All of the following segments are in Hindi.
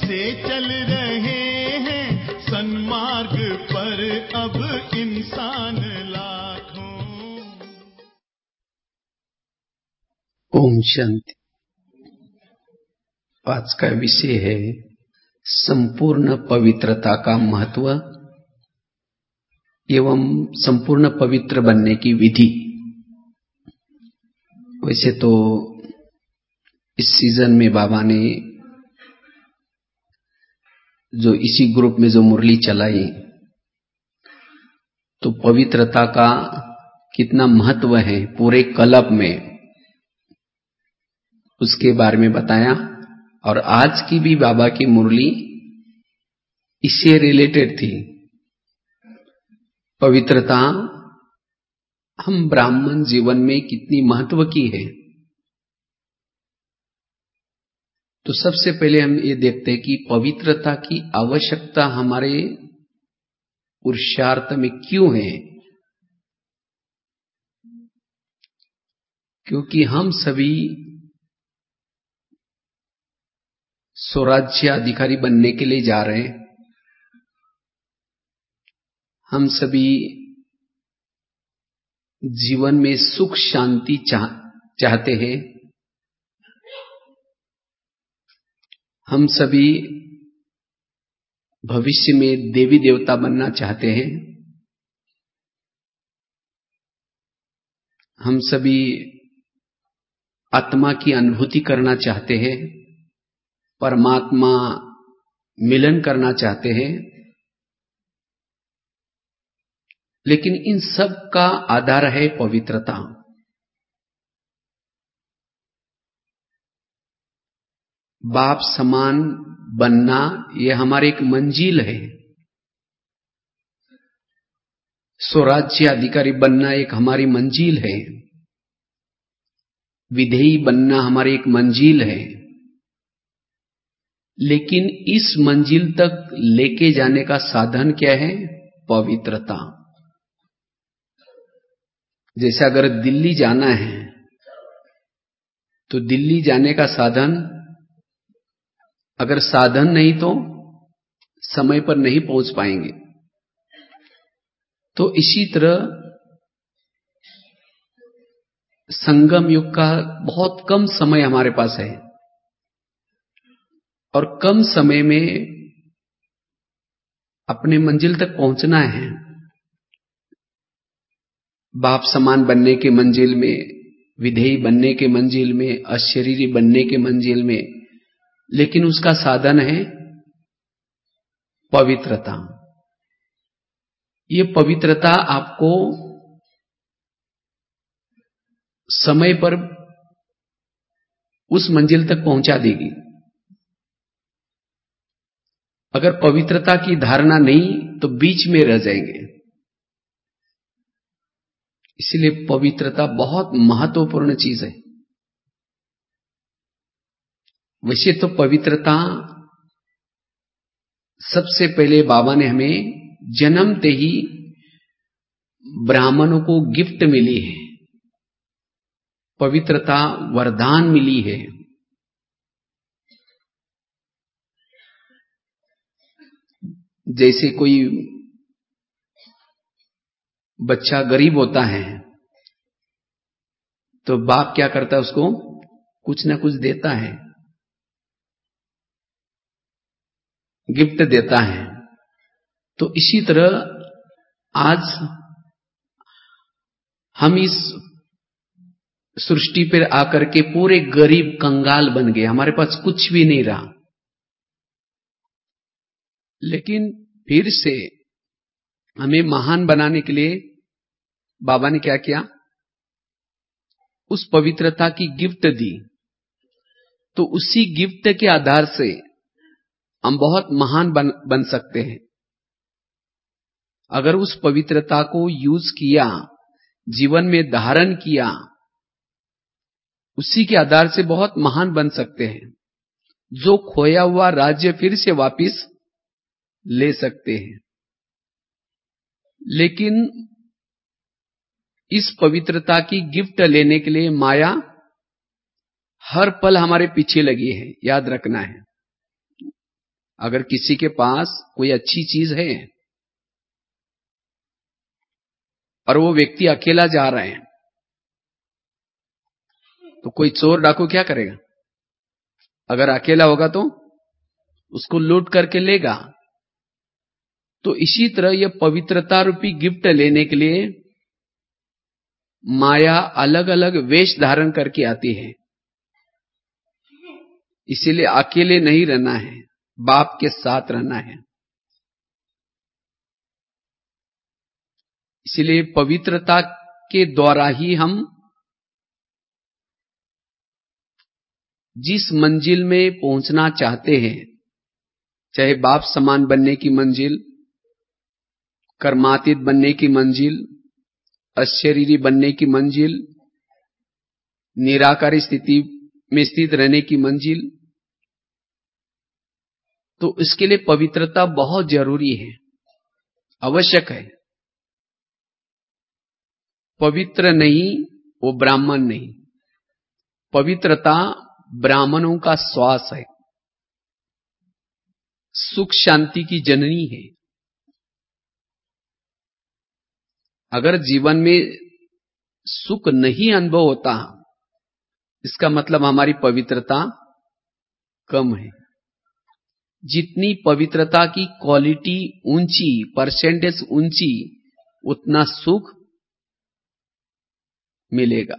से चल रहे हैं सन्मार्ग पर अब इंसान लाखों। ओम शांति। आज का विषय है संपूर्ण पवित्रता का महत्व एवं संपूर्ण पवित्र बनने की विधि। वैसे तो इस सीजन में बाबा ने जो इसी ग्रुप में जो मुरली चलाई तो पवित्रता का कितना महत्व है पूरे कल्प में उसके बारे में बताया। और आज की भी बाबा की मुरली इससे रिलेटेड थी। पवित्रता हम ब्राह्मण जीवन में कितनी महत्व की है। तो सबसे पहले हम ये देखते हैं कि पवित्रता की आवश्यकता हमारे पुरुषार्थ में क्यों है। क्योंकि हम सभी स्वराज्य अधिकारी बनने के लिए जा रहे हैं। हम सभी जीवन में सुख शांति चाहते हैं। हम सभी भविष्य में देवी देवता बनना चाहते हैं। हम सभी आत्मा की अनुभूति करना चाहते हैं, परमात्मा मिलन करना चाहते हैं। लेकिन इन सब का आधार है पवित्रता। बाप समान बनना यह हमारी एक मंजिल है। स्वराज्य अधिकारी बनना एक हमारी मंजिल है। विधेयी बनना हमारी एक मंजिल है। लेकिन इस मंजिल तक लेके जाने का साधन क्या है? पवित्रता। जैसे अगर दिल्ली जाना है तो दिल्ली जाने का साधन, अगर साधन नहीं तो समय पर नहीं पहुंच पाएंगे। तो इसी तरह संगम युग का बहुत कम समय हमारे पास है और कम समय में अपने मंजिल तक पहुंचना है। बाप समान बनने के मंजिल में, विधेयी बनने के मंजिल में, अशरीरी बनने के मंजिल में। लेकिन उसका साधन है पवित्रता। ये पवित्रता आपको समय पर उस मंजिल तक पहुंचा देगी। अगर पवित्रता की धारणा नहीं तो बीच में रह जाएंगे। इसलिए पवित्रता बहुत महत्वपूर्ण चीज है। वैसे तो पवित्रता सबसे पहले बाबा ने हमें जन्मते ही ब्राह्मणों को गिफ्ट मिली है। पवित्रता वरदान मिली है। जैसे कोई बच्चा गरीब होता है तो बाप क्या करता है? उसको कुछ ना कुछ देता है, गिफ्ट देता है। तो इसी तरह आज हम इस सृष्टि पर आकर के पूरे गरीब कंगाल बन गए। हमारे पास कुछ भी नहीं रहा। लेकिन फिर से हमें महान बनाने के लिए बाबा ने क्या किया? उस पवित्रता की गिफ्ट दी। तो उसी गिफ्ट के आधार से हम बहुत महान बन सकते हैं। अगर उस पवित्रता को यूज किया, जीवन में धारण किया, उसी के आधार से बहुत महान बन सकते हैं। जो खोया हुआ राज्य फिर से वापस ले सकते हैं। लेकिन इस पवित्रता की गिफ्ट लेने के लिए माया हर पल हमारे पीछे लगी है, याद रखना है। अगर किसी के पास कोई अच्छी चीज है और वो व्यक्ति अकेला जा रहा है, तो कोई चोर डाकू क्या करेगा? अगर अकेला होगा तो उसको लूट करके लेगा। तो इसी तरह यह पवित्रता रूपी गिफ्ट लेने के लिए माया अलग अलग वेश धारण करके आती है। इसीलिए अकेले नहीं रहना है, बाप के साथ रहना है। इसलिए पवित्रता के द्वारा ही हम जिस मंजिल में पहुंचना चाहते हैं, चाहे बाप समान बनने की मंजिल, कर्मातीत बनने की मंजिल, अशरीरी बनने की मंजिल, निराकारी स्थिति में स्थित रहने की मंजिल, तो इसके लिए पवित्रता बहुत जरूरी है, आवश्यक है। पवित्र नहीं वो ब्राह्मण नहीं। पवित्रता ब्राह्मणों का श्वास है, सुख शांति की जननी है। अगर जीवन में सुख नहीं अनुभव होता, इसका मतलब हमारी पवित्रता कम है। जितनी पवित्रता की क्वालिटी ऊंची, परसेंटेज ऊंची, उतना सुख मिलेगा।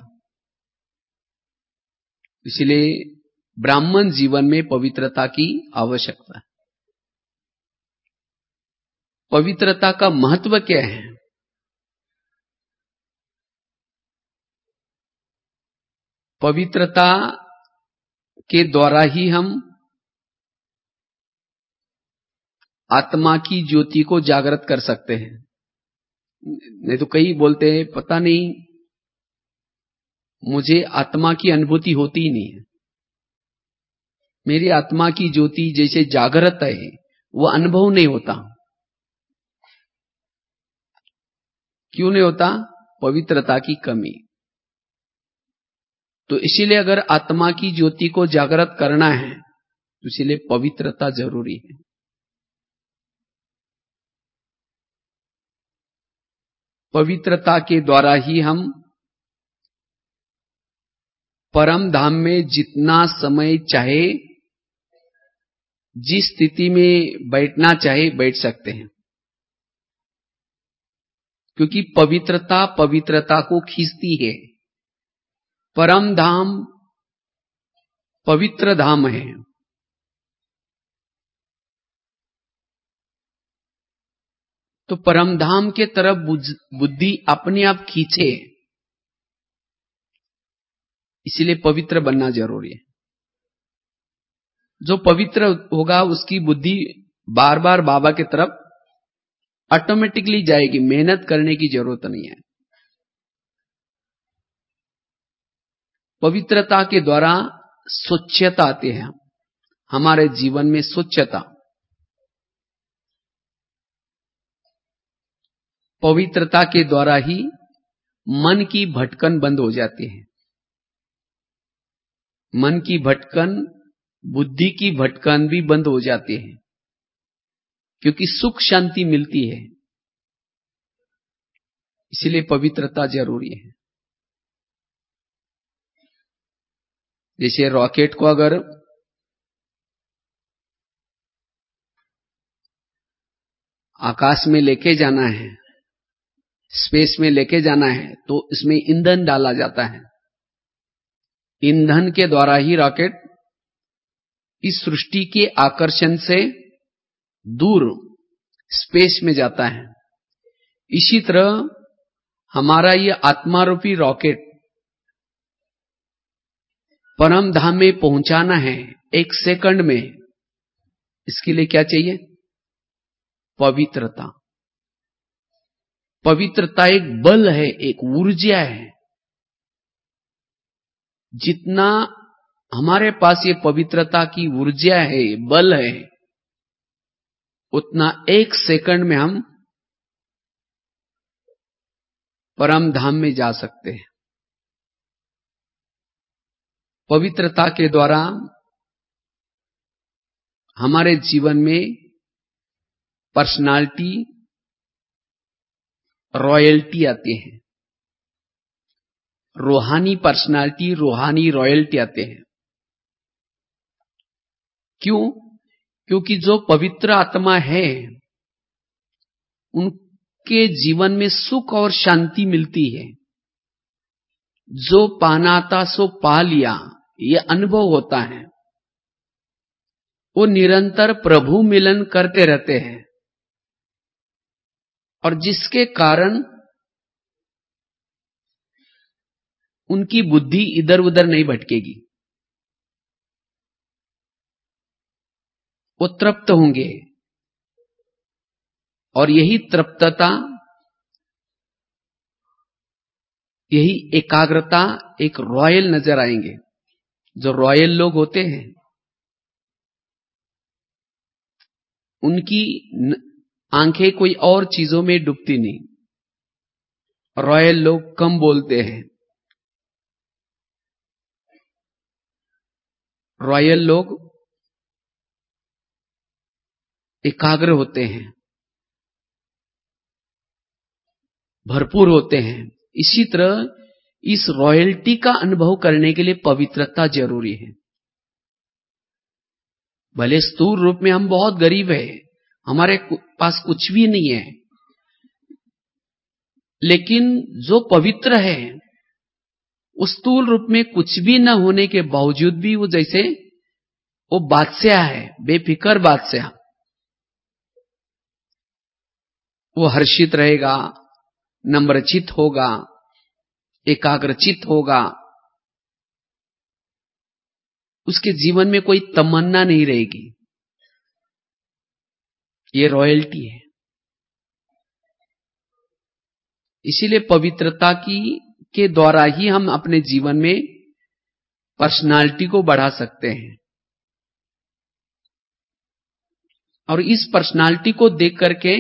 इसलिए ब्राह्मण जीवन में पवित्रता की आवश्यकता है। पवित्रता का महत्व क्या है? पवित्रता के द्वारा ही हम आत्मा की ज्योति को जागृत कर सकते हैं। नहीं तो कई बोलते हैं पता नहीं, मुझे आत्मा की अनुभूति होती ही नहीं है, मेरी आत्मा की ज्योति जैसे जागृत है, वो अनुभव नहीं होता। क्यों नहीं होता? पवित्रता की कमी। तो इसीलिए अगर आत्मा की ज्योति को जागृत करना है तो इसीलिए पवित्रता जरूरी है। पवित्रता के द्वारा ही हम परम धाम में जितना समय चाहे, जिस स्थिति में बैठना चाहे बैठ सकते हैं। क्योंकि पवित्रता को खींचती है। परम धाम पवित्र धाम है। तो परम धाम के तरफ बुद्धि अपने आप खींचे, इसलिए पवित्र बनना जरूरी है। जो पवित्र होगा उसकी बुद्धि बार बार बाबा की तरफ ऑटोमेटिकली जाएगी, मेहनत करने की जरूरत नहीं है। पवित्रता के द्वारा स्वच्छता आती है हमारे जीवन में। स्वच्छता, पवित्रता के द्वारा ही मन की भटकन बंद हो जाती है। मन की भटकन, बुद्धि की भटकन भी बंद हो जाती है, क्योंकि सुख शांति मिलती है। इसलिए पवित्रता जरूरी है। जैसे रॉकेट को अगर आकाश में लेके जाना है, स्पेस में लेके जाना है, तो इसमें ईंधन डाला जाता है। ईंधन के द्वारा ही रॉकेट इस सृष्टि के आकर्षण से दूर स्पेस में जाता है। इसी तरह हमारा ये आत्मारूपी रॉकेट परम धाम में पहुंचाना है 1 सेकंड में। इसके लिए क्या चाहिए? पवित्रता। पवित्रता एक बल है, एक ऊर्जा है। जितना हमारे पास ये पवित्रता की ऊर्जा है, बल है, उतना 1 सेकंड में हम परम धाम में जा सकते हैं। पवित्रता के द्वारा हमारे जीवन में पर्सनालिटी, रॉयल्टी आते हैं। रूहानी पर्सनालिटी, रूहानी रॉयल्टी आते हैं। क्यों? क्योंकि जो पवित्र आत्मा है उनके जीवन में सुख और शांति मिलती है। जो पाना था सो पा लिया, ये अनुभव होता है। वो निरंतर प्रभु मिलन करते रहते हैं और जिसके कारण उनकी बुद्धि इधर उधर नहीं भटकेगी। वो तृप्त होंगे और यही तृप्तता, यही एकाग्रता एक रॉयल नजर आएंगे। जो रॉयल लोग होते हैं उनकी आंखें कोई और चीजों में डूबती नहीं। रॉयल लोग कम बोलते हैं। रॉयल लोग एकाग्र होते हैं, भरपूर होते हैं। इसी तरह इस रॉयल्टी का अनुभव करने के लिए पवित्रता जरूरी है। भले स्थूल रूप में हम बहुत गरीब हैं, हमारे पास कुछ भी नहीं है, लेकिन जो पवित्र है उस स्थूल रूप में कुछ भी न होने के बावजूद भी वो जैसे वो बादशाह है, बेफिक्र बादशाह। वो हर्षित रहेगा, नम्रचित होगा, एकाग्रचित होगा। उसके जीवन में कोई तमन्ना नहीं रहेगी। ये रॉयल्टी है। इसीलिए पवित्रता के द्वारा ही हम अपने जीवन में पर्सनालिटी को बढ़ा सकते हैं। और इस पर्सनालिटी को देख करके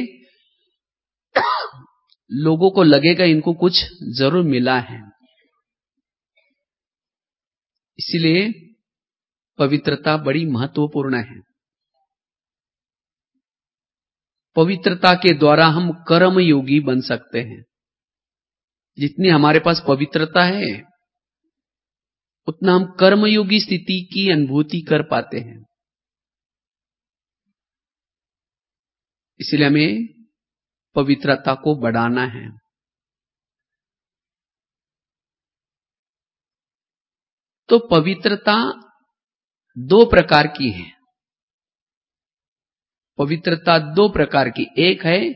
लोगों को लगेगा इनको कुछ जरूर मिला है। इसलिए पवित्रता बड़ी महत्वपूर्ण है। पवित्रता के द्वारा हम कर्म योगी बन सकते हैं। जितनी हमारे पास पवित्रता है उतना हम कर्मयोगी स्थिति की अनुभूति कर पाते हैं। इसलिए हमें पवित्रता को बढ़ाना है। तो पवित्रता दो प्रकार की है। पवित्रता दो प्रकार की, एक है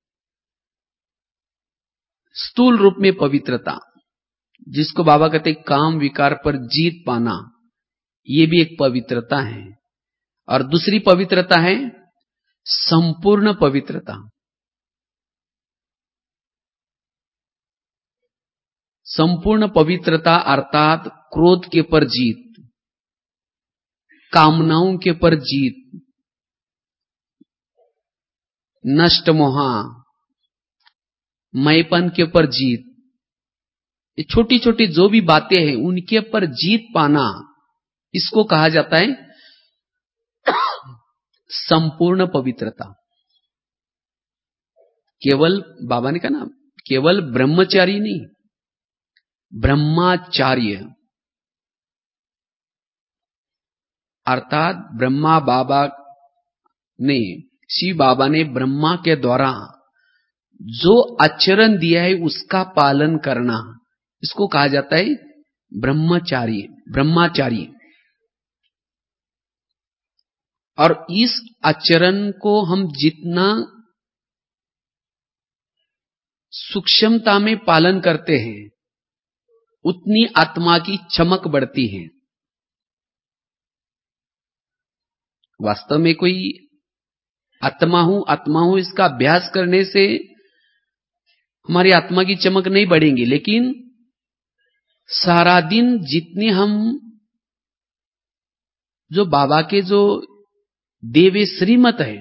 स्थूल रूप में पवित्रता, जिसको बाबा कहते काम विकार पर जीत पाना, ये भी एक पवित्रता है। और दूसरी पवित्रता है संपूर्ण पवित्रता। संपूर्ण पवित्रता अर्थात क्रोध के पर जीत, कामनाओं के पर जीत, नष्ट मोहा, मैपन के पर जीत, ये छोटी छोटी जो भी बातें हैं उनके पर जीत पाना, इसको कहा जाता है संपूर्ण पवित्रता। केवल बाबा ने कहा ना, केवल ब्रह्मचारी नहीं, ब्रह्माचार्य, अर्थात ब्रह्मा बाबा ने, शिव बाबा ने ब्रह्मा के द्वारा जो आचरण दिया है उसका पालन करना, इसको कहा जाता है ब्रह्मचारी, ब्रह्माचारी। और इस आचरण को हम जितना सूक्ष्मता में पालन करते हैं उतनी आत्मा की चमक बढ़ती है। वास्तव में कोई आत्मा हूं इसका अभ्यास करने से हमारी आत्मा की चमक नहीं बढ़ेगी, लेकिन सारा दिन जितने हम जो बाबा के जो देवे श्रीमत है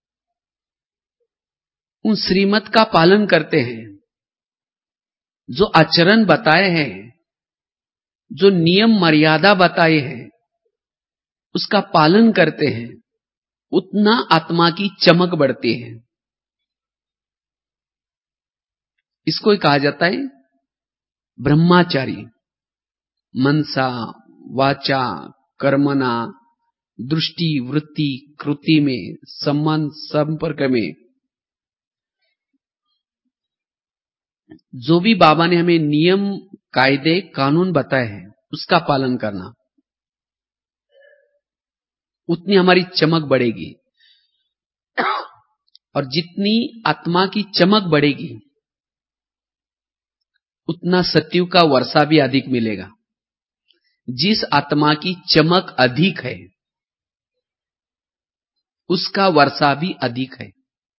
उन श्रीमत का पालन करते हैं, जो आचरण बताए हैं, जो नियम मर्यादा बताए हैं उसका पालन करते हैं, उतना आत्मा की चमक बढ़ती है। इसको ही कहा जाता है ब्रह्मचारी। मनसा वाचा कर्मणा दृष्टि वृत्ति कृति में संबंध संपर्क में जो भी बाबा ने हमें नियम कायदे कानून बताए हैं उसका पालन करना, उतनी हमारी चमक बढ़ेगी। और जितनी आत्मा की चमक बढ़ेगी उतना सत्युग का वर्षा भी अधिक मिलेगा। जिस आत्मा की चमक अधिक है उसका वर्षा भी अधिक है।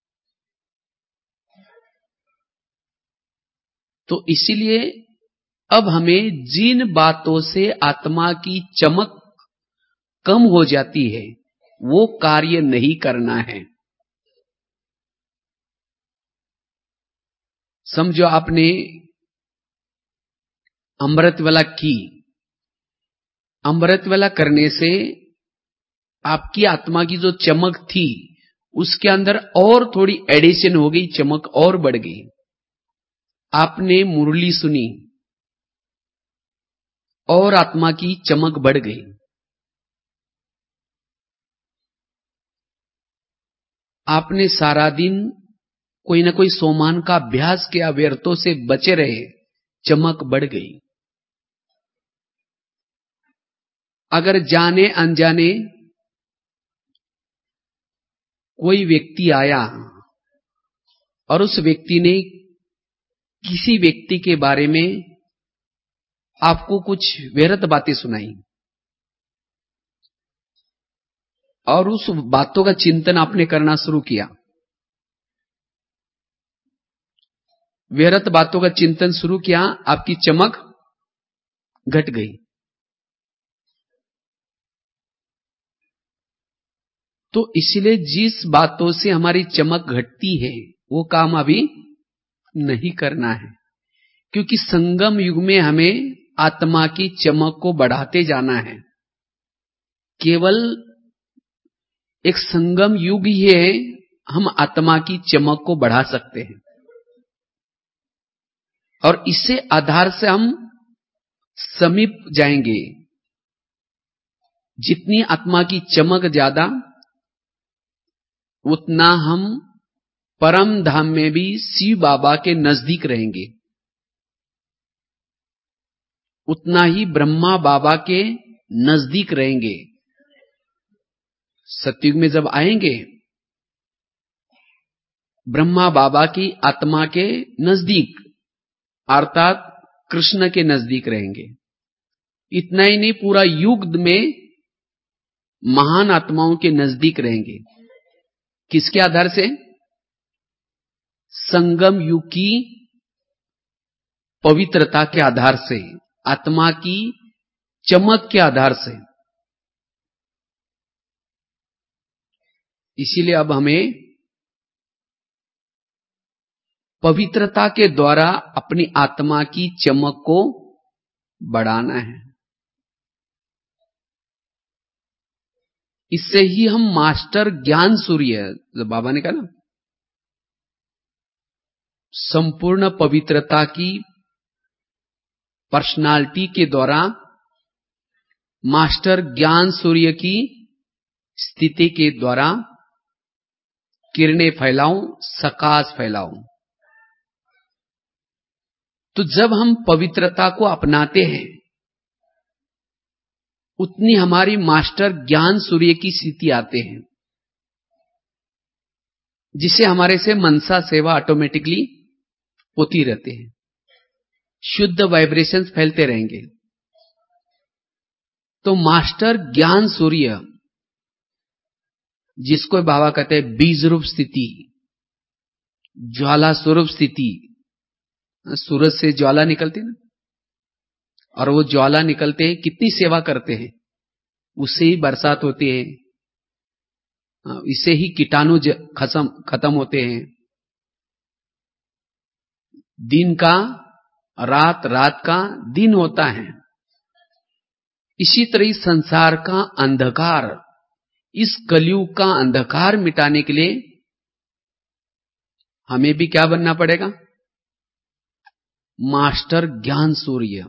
तो इसीलिए अब हमें जिन बातों से आत्मा की चमक कम हो जाती है वो कार्य नहीं करना है। समझो आपने अमृतवेला की, अमृतवेला करने से आपकी आत्मा की जो चमक थी उसके अंदर और थोड़ी एडिशन हो गई, चमक और बढ़ गई। आपने मुरली सुनी और आत्मा की चमक बढ़ गई। आपने सारा दिन कोई ना कोई सोमान का अभ्यास किया, व्यर्थों से बचे रहे, चमक बढ़ गई। अगर जाने अनजाने कोई व्यक्ति आया और उस व्यक्ति ने किसी व्यक्ति के बारे में आपको कुछ व्यर्थ बातें सुनाई और उस बातों का चिंतन आपने करना शुरू किया, व्यर्थ बातों का चिंतन शुरू किया, आपकी चमक घट गई। तो इसलिए जिस बातों से हमारी चमक घटती है वो काम अभी नहीं करना है, क्योंकि संगम युग में हमें आत्मा की चमक को बढ़ाते जाना है। केवल एक संगम युग ही है हम आत्मा की चमक को बढ़ा सकते हैं, और इसे आधार से हम समीप जाएंगे। जितनी आत्मा की चमक ज्यादा उतना हम परम धाम में भी शिव बाबा के नजदीक रहेंगे, उतना ही ब्रह्मा बाबा के नजदीक रहेंगे। सतयुग में जब आएंगे ब्रह्मा बाबा की आत्मा के नजदीक अर्थात कृष्ण के नजदीक रहेंगे। इतना ही नहीं, पूरा युग में महान आत्माओं के नजदीक रहेंगे। किसके आधार से? संगम युग की पवित्रता के आधार से, आत्मा की चमक के आधार से। इसीलिए अब हमें पवित्रता के द्वारा अपनी आत्मा की चमक को बढ़ाना है। इससे ही हम मास्टर ज्ञान सूर्य, जो बाबा ने कहा ना, संपूर्ण पवित्रता की पर्सनालिटी के द्वारा मास्टर ज्ञान सूर्य की स्थिति के द्वारा किरणें फैलाऊं, सकाश फैलाऊं। तो जब हम पवित्रता को अपनाते हैं उतनी हमारी मास्टर ज्ञान सूर्य की स्थिति आते हैं, जिससे हमारे से मनसा सेवा ऑटोमेटिकली होती रहते हैं, शुद्ध वाइब्रेशंस फैलते रहेंगे। तो मास्टर ज्ञान सूर्य, जिसको बाबा कहते हैं बीज रूप स्थिति, ज्वाला स्वरूप स्थिति, सूरज से ज्वाला निकलती ना, और वो ज्वाला निकलते हैं, कितनी सेवा करते हैं, उससे ही बरसात होती है, इससे ही कीटाणु खत्म होते हैं। दिन का रात, रात का दिन होता है। इसी तरह संसार का अंधकार इस कलयुग का अंधकार मिटाने के लिए हमें भी क्या बनना पड़ेगा? मास्टर ज्ञान सूर्य।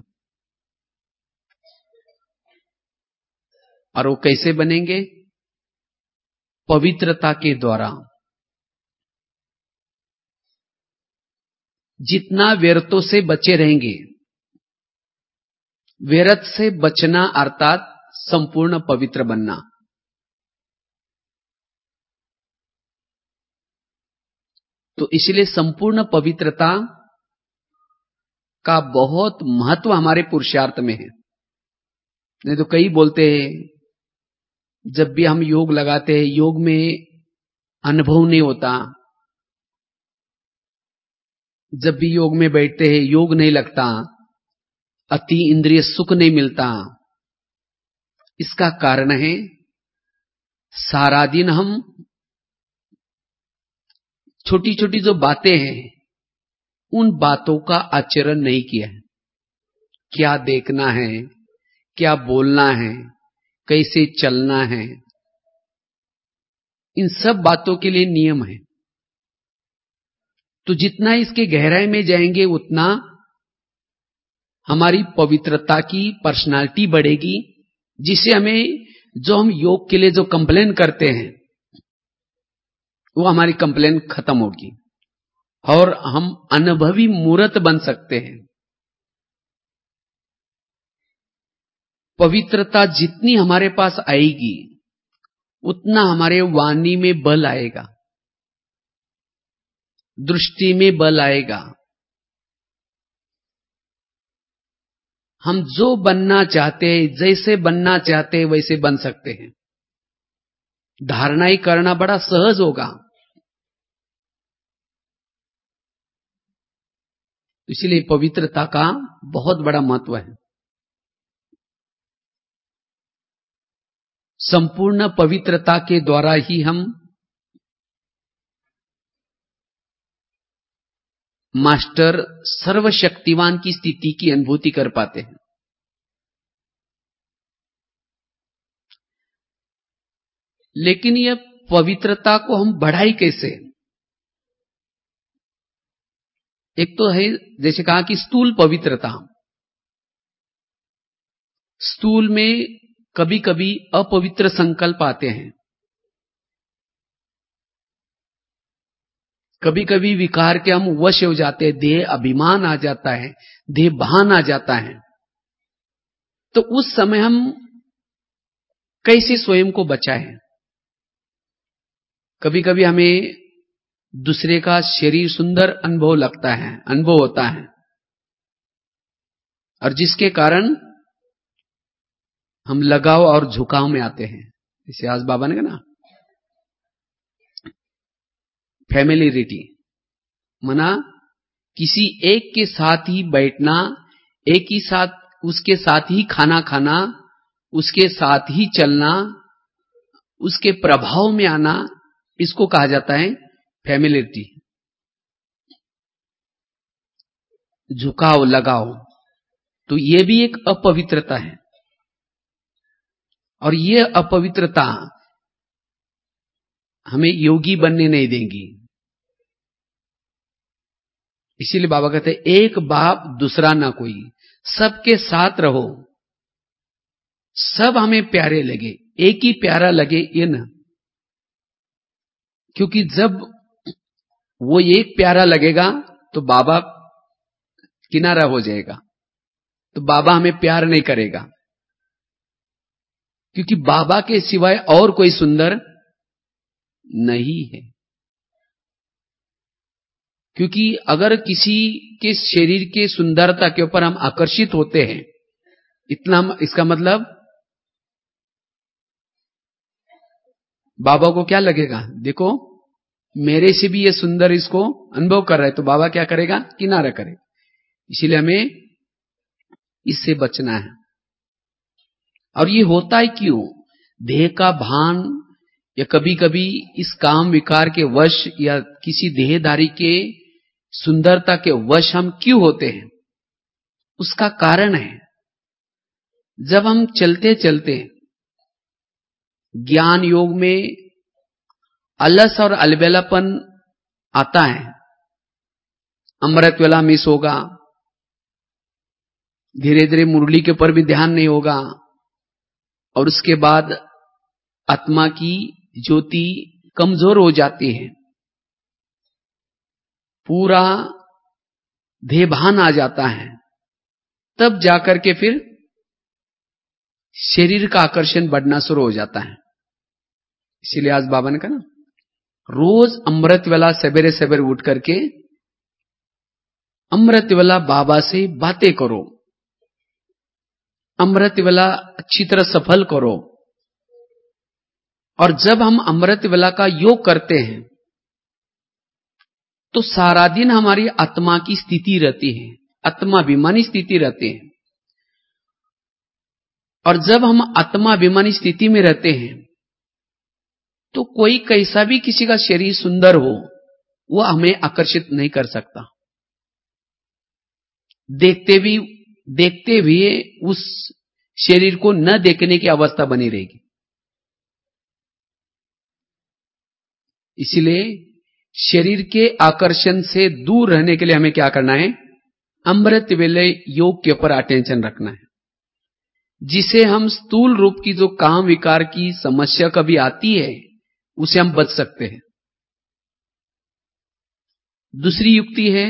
और वो कैसे बनेंगे? पवित्रता के द्वारा। जितना व्यर्थों से बचे रहेंगे, व्यर्थ से बचना अर्थात संपूर्ण पवित्र बनना। तो इसलिए संपूर्ण पवित्रता का बहुत महत्व हमारे पुरुषार्थ में है। नहीं तो कई बोलते हैं, जब भी हम योग लगाते हैं, योग में अनुभव नहीं होता, जब भी योग में बैठते हैं योग नहीं लगता, अति इंद्रिय सुख नहीं मिलता। इसका कारण है सारा दिन हम छोटी छोटी जो बातें हैं उन बातों का आचरण नहीं किया है। क्या देखना है, क्या बोलना है, कैसे चलना है, इन सब बातों के लिए नियम है। तो जितना इसके गहराई में जाएंगे उतना हमारी पवित्रता की पर्सनालिटी बढ़ेगी, जिससे हमें जो हम योग के लिए जो कंप्लेन करते हैं वो हमारी कंप्लेन खत्म होगी और हम अनुभवी मूर्त बन सकते हैं। पवित्रता जितनी हमारे पास आएगी उतना हमारे वाणी में बल आएगा, दृष्टि में बल आएगा। हम जो बनना चाहते हैं, जैसे बनना चाहते हैं वैसे बन सकते हैं। धारणा ही करना बड़ा सहज होगा। इसलिए पवित्रता का बहुत बड़ा महत्व है। संपूर्ण पवित्रता के द्वारा ही हम मास्टर सर्वशक्तिवान की स्थिति की अनुभूति कर पाते हैं। लेकिन यह पवित्रता को हम बढ़ाई कैसे? एक तो है, जैसे कहा कि स्थूल पवित्रता। स्थूल में कभी कभी अपवित्र संकल्प आते हैं, कभी कभी विकार के हम वश हो जाते हैं, देह अभिमान आ जाता है, देह भान आ जाता है। तो उस समय हम कैसे स्वयं को बचाएं? कभी कभी हमें दूसरे का शरीर सुंदर अनुभव लगता है, अनुभव होता है, और जिसके कारण हम लगाव और झुकाव में आते हैं। जैसे आज बाबा ने कहा ना, फैमिलियरिटी मना किसी एक के साथ ही बैठना, एक ही साथ उसके साथ ही खाना खाना, उसके साथ ही चलना, उसके प्रभाव में आना, इसको कहा जाता है फैमिलियरिटी। झुकाव, लगाव, तो ये भी एक अपवित्रता है। और ये अपवित्रता हमें योगी बनने नहीं देंगी। इसीलिए बाबा कहते हैं, एक बाप दूसरा ना कोई, सबके साथ रहो, सब हमें प्यारे लगे, एक ही प्यारा लगे ये ना। क्योंकि जब वो एक प्यारा लगेगा तो बाबा किनारा हो जाएगा, तो बाबा हमें प्यार नहीं करेगा, क्योंकि बाबा के सिवाय और कोई सुंदर नहीं है। क्योंकि अगर किसी के शरीर के सुंदरता के ऊपर हम आकर्षित होते हैं, इतना इसका मतलब बाबा को क्या लगेगा, देखो मेरे से भी ये सुंदर इसको अनुभव कर रहा है, तो बाबा क्या करेगा, किनारा करेगा। इसीलिए हमें इससे बचना है। और ये होता है क्यों? देह का भान या कभी कभी इस काम विकार के वश या किसी देहधारी के सुंदरता के वश हम क्यों होते हैं? उसका कारण है, जब हम चलते चलते ज्ञान योग में अलस और अलबेलापन आता है, अमृत वेला मिस होगा, धीरे धीरे मुरली के ऊपर भी ध्यान नहीं होगा, और उसके बाद आत्मा की ज्योति कमजोर हो जाती है, पूरा देहभान आ जाता है, तब जाकर के फिर शरीर का आकर्षण बढ़ना शुरू हो जाता है। इसीलिए आज बाबा ने कहा ना, रोज अमृत वेला सवेरे सवेरे उठ करके अमृत वेला बाबा से बातें करो, अमृत वेला अच्छी तरह सफल करो। और जब हम अमृत वेला का योग करते हैं तो सारा दिन हमारी आत्मा की स्थिति रहती है, आत्माभिमानी स्थिति रहती है। और जब हम आत्माभिमानी स्थिति में रहते हैं तो कोई कैसा भी किसी का शरीर सुंदर हो, वो हमें आकर्षित नहीं कर सकता। देखते भी उस शरीर को न देखने की अवस्था बनी रहेगी। इसलिए शरीर के आकर्षण से दूर रहने के लिए हमें क्या करना है? अमृत वेले योग के ऊपर अटेंशन रखना है, जिसे हम स्थूल रूप की जो काम विकार की समस्या कभी आती है उसे हम बच सकते हैं। दूसरी युक्ति है,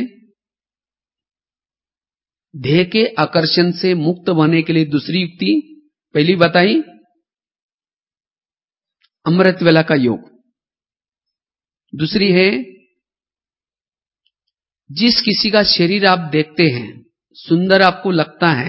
देह के आकर्षण से मुक्त होने के लिए दूसरी युक्ति पहली बताई, अमृत वेला का योग। दूसरी है, जिस किसी का शरीर आप देखते हैं, सुंदर आपको लगता है,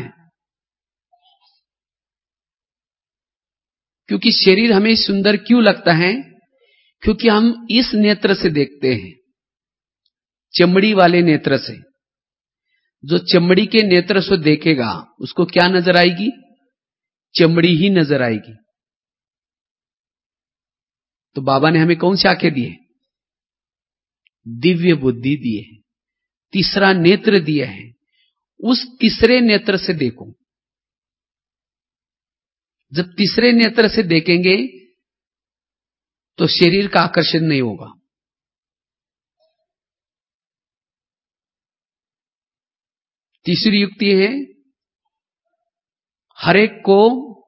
क्योंकि शरीर हमें सुंदर क्यों लगता है? क्योंकि हम इस नेत्र से देखते हैं, चमड़ी वाले नेत्र से। जो चमड़ी के नेत्र से देखेगा उसको क्या नजर आएगी? चमड़ी ही नजर आएगी। तो बाबा ने हमें कौन सी आंखें दी है? दिव्य बुद्धि दी है, तीसरा नेत्र दिया है। उस तीसरे नेत्र से देखो। जब तीसरे नेत्र से देखेंगे तो शरीर का आकर्षण नहीं होगा। तीसरी युक्ति है, हर एक को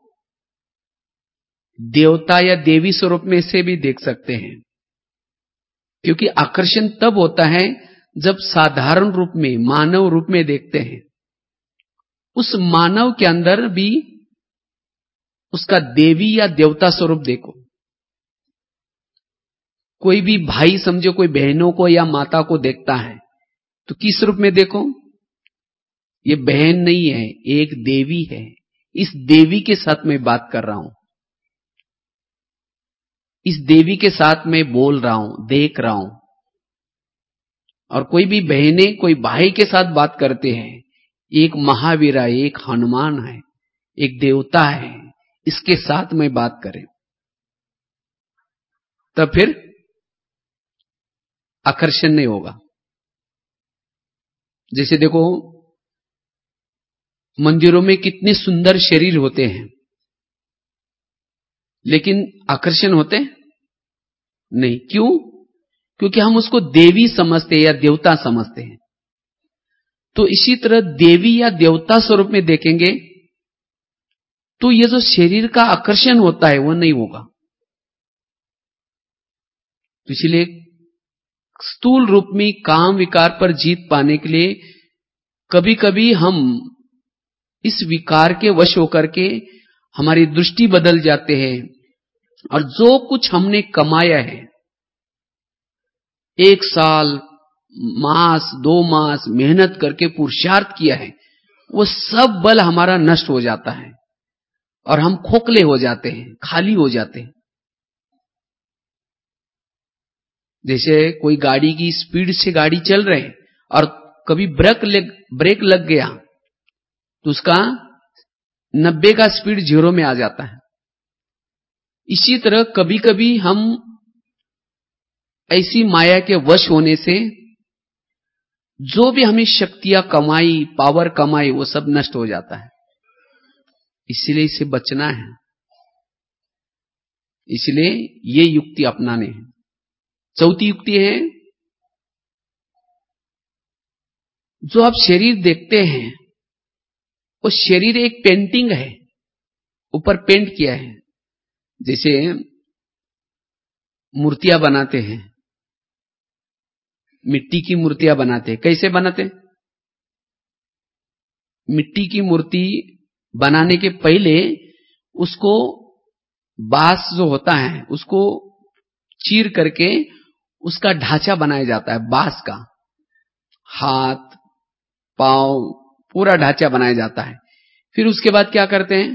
देवता या देवी स्वरूप में से भी देख सकते हैं, क्योंकि आकर्षण तब होता है जब साधारण रूप में, मानव रूप में देखते हैं। उस मानव के अंदर भी उसका देवी या देवता स्वरूप देखो। कोई भी भाई समझो कोई बहनों को या माता को देखता है तो किस रूप में देखो? ये बहन नहीं है, एक देवी है। इस देवी के साथ मैं बात कर रहा हूं, इस देवी के साथ मैं बोल रहा हूं, देख रहा हूं। और कोई भी बहनें कोई भाई के साथ बात करते हैं, एक महावीर है, एक हनुमान है, एक देवता है, इसके साथ में बात करें, तब फिर आकर्षण नहीं होगा। जैसे देखो, मंदिरों में कितने सुंदर शरीर होते हैं, लेकिन आकर्षण होते नहीं। क्यों? क्योंकि हम उसको देवी समझते हैं या देवता समझते हैं। तो इसी तरह देवी या देवता स्वरूप में देखेंगे तो ये जो शरीर का आकर्षण होता है वो नहीं होगा। तो इसलिए स्थूल रूप में काम विकार पर जीत पाने के लिए कभी कभी हम इस विकार के वश होकर के हमारी दृष्टि बदल जाते हैं, और जो कुछ हमने कमाया है, 1 साल, मास, 2 मास मेहनत करके पुरुषार्थ किया है, वो सब बल हमारा नष्ट हो जाता है और हम खोखले हो जाते हैं, खाली हो जाते हैं। जैसे कोई गाड़ी की स्पीड से गाड़ी चल रहे हैं और कभी ब्रेक लग गया तो उसका 90 का स्पीड 0 में आ जाता है। इसी तरह कभी कभी हम ऐसी माया के वश होने से जो भी हमें शक्तियां कमाई, पावर कमाई, वो सब नष्ट हो जाता है। इसलिए इसे बचना है। इसलिए ये युक्ति अपनाने हैं। चौथी युक्ति है, जो आप शरीर देखते हैं वो शरीर एक पेंटिंग है, ऊपर पेंट किया है। जैसे मूर्तियां बनाते हैं, मिट्टी की मूर्तियां बनाते हैं। कैसे बनाते हैं? मिट्टी की मूर्ति बनाने के पहले उसको बांस जो होता है उसको चीर करके उसका ढांचा बनाया जाता है। बांस का हाथ पांव पूरा ढांचा बनाया जाता है। फिर उसके बाद क्या करते हैं,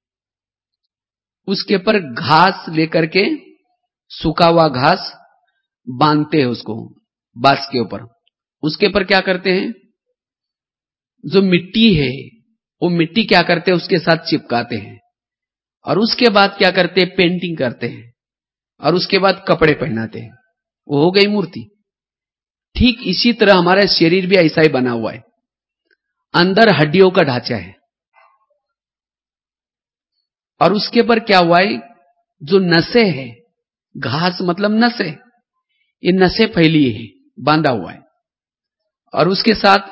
उसके ऊपर घास लेकर के, सूखा हुआ घास बांधते हैं उसको बांस के ऊपर। उसके ऊपर क्या करते हैं, जो मिट्टी है वो मिट्टी क्या करते हैं, उसके साथ चिपकाते हैं। और उसके बाद क्या करते हैं, पेंटिंग करते हैं। और उसके बाद कपड़े पहनाते हैं। वो हो गई मूर्ति। ठीक इसी तरह हमारा शरीर भी ऐसा ही बना हुआ है। अंदर हड्डियों का ढांचा है और उसके पर क्या हुआ है, जो नसें है, घास मतलब नसें, ये नसें फैली है, बांधा हुआ है। और उसके साथ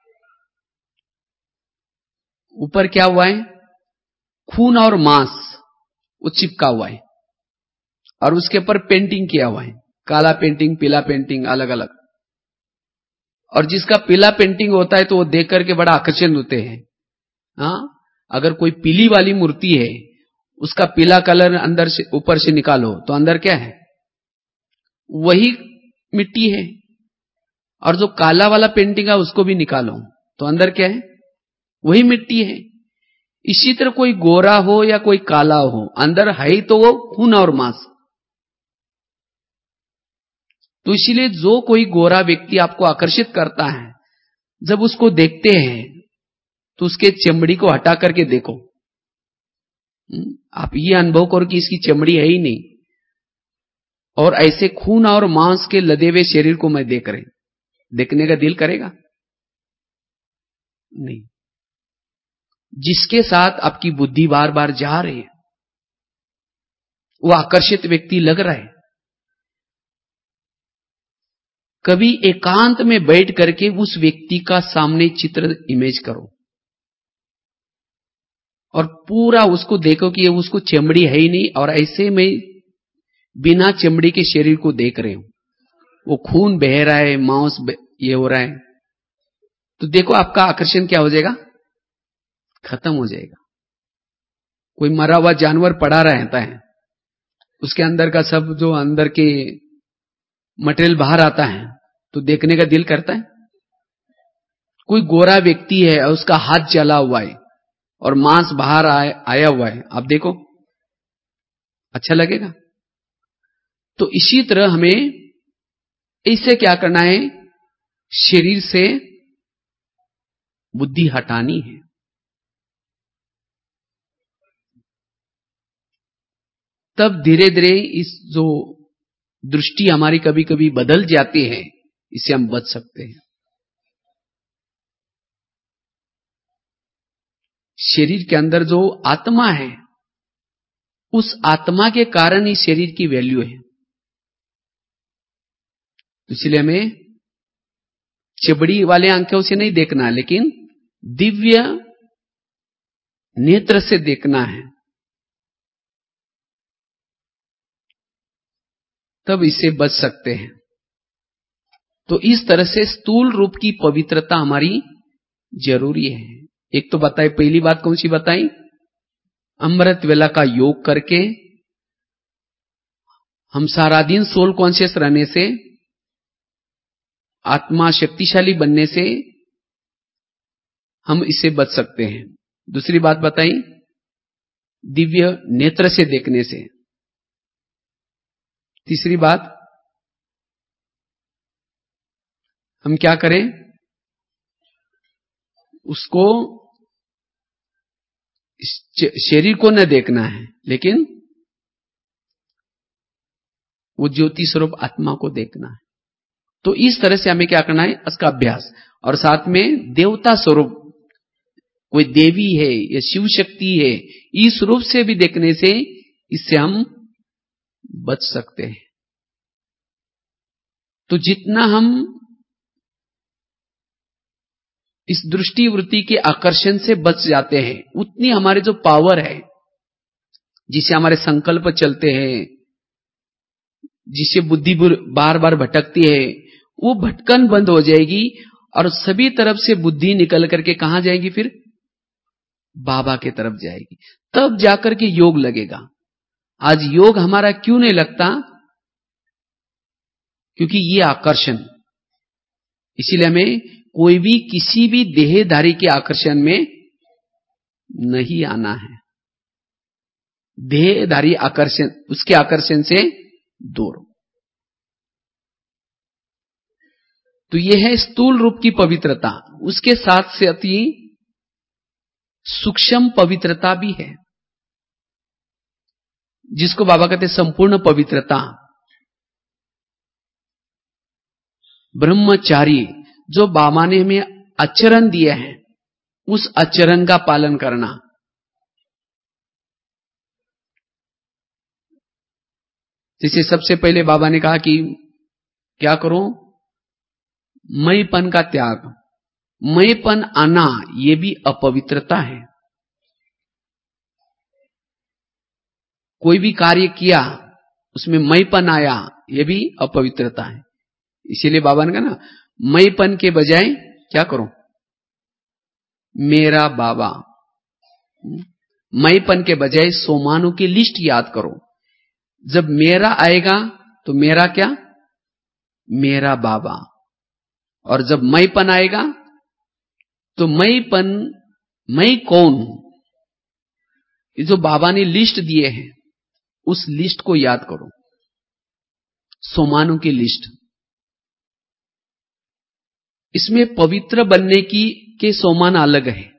ऊपर क्या हुआ है, खून और मांस वो चिपका हुआ है। और उसके ऊपर पेंटिंग किया हुआ है, काला पेंटिंग, पीला पेंटिंग, अलग अलग। और जिसका पीला पेंटिंग होता है तो वो देख करके बड़ा आकर्षण होते हैं। हाँ, अगर कोई पीली वाली मूर्ति है, उसका पीला कलर अंदर से ऊपर से निकालो तो अंदर क्या है, वही मिट्टी है। और जो काला वाला पेंटिंग है उसको भी निकालो तो अंदर क्या है, वही मिट्टी है। इसी तरह कोई गोरा हो या कोई काला हो, अंदर है ही तो वो खून और मांस। तो इसीलिए जो कोई गोरा व्यक्ति आपको आकर्षित करता है, जब उसको देखते हैं तो उसके चमड़ी को हटा करके देखो। आप ये अनुभव करो कि इसकी चमड़ी है ही नहीं, और ऐसे खून और मांस के लदे हुए शरीर को मैं देख रहे, देखने का दिल करेगा? नहीं। जिसके साथ आपकी बुद्धि बार बार जा रही है, वो आकर्षित व्यक्ति लग रहा है। कभी एकांत में बैठ करके उस व्यक्ति का सामने चित्र इमेज करो और पूरा उसको देखो कि ये उसको चमड़ी है ही नहीं, और ऐसे में बिना चमड़ी के शरीर को देख रहे हो, वो खून बह रहा है, मांस ये हो रहा है, तो देखो आपका आकर्षण क्या हो जाएगा, खत्म हो जाएगा। कोई मरा हुआ जानवर पड़ा रहता है, उसके अंदर का सब जो अंदर के मटेरियल बाहर आता है तो देखने का दिल करता है। कोई गोरा व्यक्ति है और उसका हाथ जला हुआ है और मांस बाहर आया हुआ है, आप देखो, अच्छा लगेगा? तो इसी तरह हमें इससे क्या करना है, शरीर से बुद्धि हटानी है। तब धीरे धीरे इस जो दृष्टि हमारी कभी कभी बदल जाती है, इससे हम बच सकते हैं। शरीर के अंदर जो आत्मा है, उस आत्मा के कारण ही शरीर की वैल्यू है। तो इसलिए हमें चबड़ी वाले आंखों से नहीं देखना है, लेकिन दिव्य नेत्र से देखना है, तब इससे बच सकते हैं। तो इस तरह से स्थूल रूप की पवित्रता हमारी जरूरी है। एक तो बताई, पहली बात कौन सी बताई, अमृत वेला का योग करके हम सारा दिन सोल कॉन्शियस रहने से, आत्मा शक्तिशाली बनने से हम इससे बच सकते हैं। दूसरी बात बताई, दिव्य नेत्र से देखने से। तीसरी बात, हम क्या करें, उसको शरीर को न देखना है, लेकिन वो ज्योति स्वरूप आत्मा को देखना है। तो इस तरह से हमें क्या करना है, इसका अभ्यास। और साथ में देवता स्वरूप, कोई देवी है या शिव शक्ति है, इस रूप से भी देखने से इससे हम बच सकते हैं। तो जितना हम इस दृष्टि वृत्ति के आकर्षण से बच जाते हैं, उतनी हमारे जो पावर है, जिससे हमारे संकल्प चलते हैं, जिससे बुद्धि बार बार भटकती है, वो भटकन बंद हो जाएगी और सभी तरफ से बुद्धि निकल करके कहां जाएगी? फिर बाबा के तरफ जाएगी। तब जाकर के योग लगेगा। आज योग हमारा क्यों नहीं लगता? क्योंकि ये आकर्षण। इसीलिए हमें कोई भी किसी भी देहधारी के आकर्षण में नहीं आना है। देहधारी आकर्षण, उसके आकर्षण से दूर। तो यह है स्थूल रूप की पवित्रता। उसके साथ से अति सूक्ष्म पवित्रता भी है, जिसको बाबा कहते हैं संपूर्ण पवित्रता। ब्रह्मचारी, जो बाबा ने हमें आचरण दिए हैं, उस आचरण का पालन करना। जैसे सबसे पहले बाबा ने कहा कि क्या करो? मैंपन का त्याग। मैंपन आना, यह भी अपवित्रता है। कोई भी कार्य किया, उसमें मैंपन आया, यह भी अपवित्रता है। इसीलिए बाबा ने कहा ना, मैंपन के बजाय क्या करो? मेरा बाबा। मैंपन के बजाय सोमानों की लिस्ट याद करो। जब मेरा आएगा तो मेरा क्या? मेरा बाबा। और जब मैंपन आएगा तो मैंपन, मैं कौन? ये जो बाबा ने लिस्ट दिए हैं, उस लिस्ट को याद करो। सोमानों की लिस्ट। इसमें पवित्र बनने की के सोमान अलग है,